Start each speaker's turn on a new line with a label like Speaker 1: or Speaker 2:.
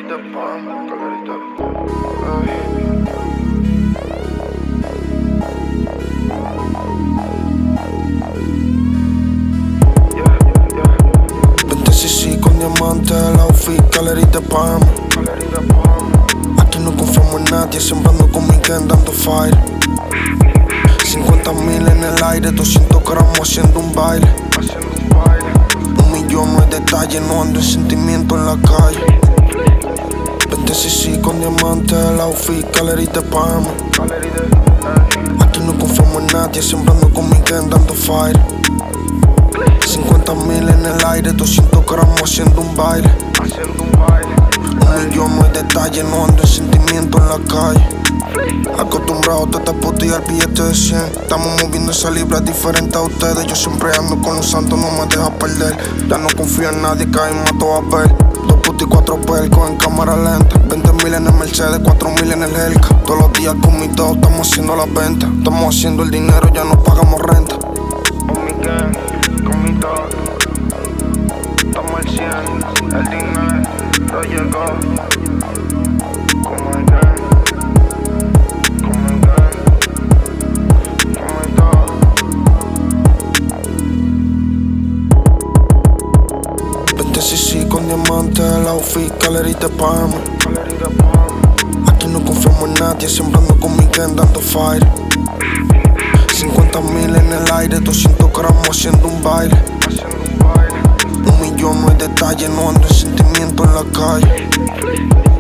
Speaker 1: Calerita pan, calerita.
Speaker 2: Sí, con diamante, el outfit, calerita pan. Aquí no confiamos en nadie, siempre ando con mi gang dando fire. 50.000 en el aire, 200 gramos haciendo un baile. 1 millón no hay detalle, no ando en sentimiento en la calle. 20cc con diamante, el outfit, calerita pan. Aquí no confiamos en nadie, siempre ando con mi gang dando fire. 50.000 en el aire, 200 gramos haciendo un baile. 1 millón no hay detalle, no ando en sentimiento en la calle. Acostumbrado a te putear billete de 100. Estamos moviendo esa libra diferente a ustedes. Yo siempre ando con los santos, no me deja perder. Ya no confío en nadie, caí mato a ver. 2 putas y 4 percos en cámara lenta. 20.000 en el Mercedes, 4.000 en el Hellcat. Todos los días con mi todo estamos haciendo la venta. Estamos haciendo el dinero, ya no pagamos renta.
Speaker 1: Con mi gang, con mi dog. Estamos al 100, el dinero llegó. Con mi gang, con mi gang, con mi dog.
Speaker 2: 20cc con diamante, el outfit, calerita pan. Aquí no confiamos en nadie, siempre ando con mi gang dando fire. 50.000 en el aire, 200 gramos haciendo un baile. 1 millón no hay detalle, no ando en sentimiento en la calle.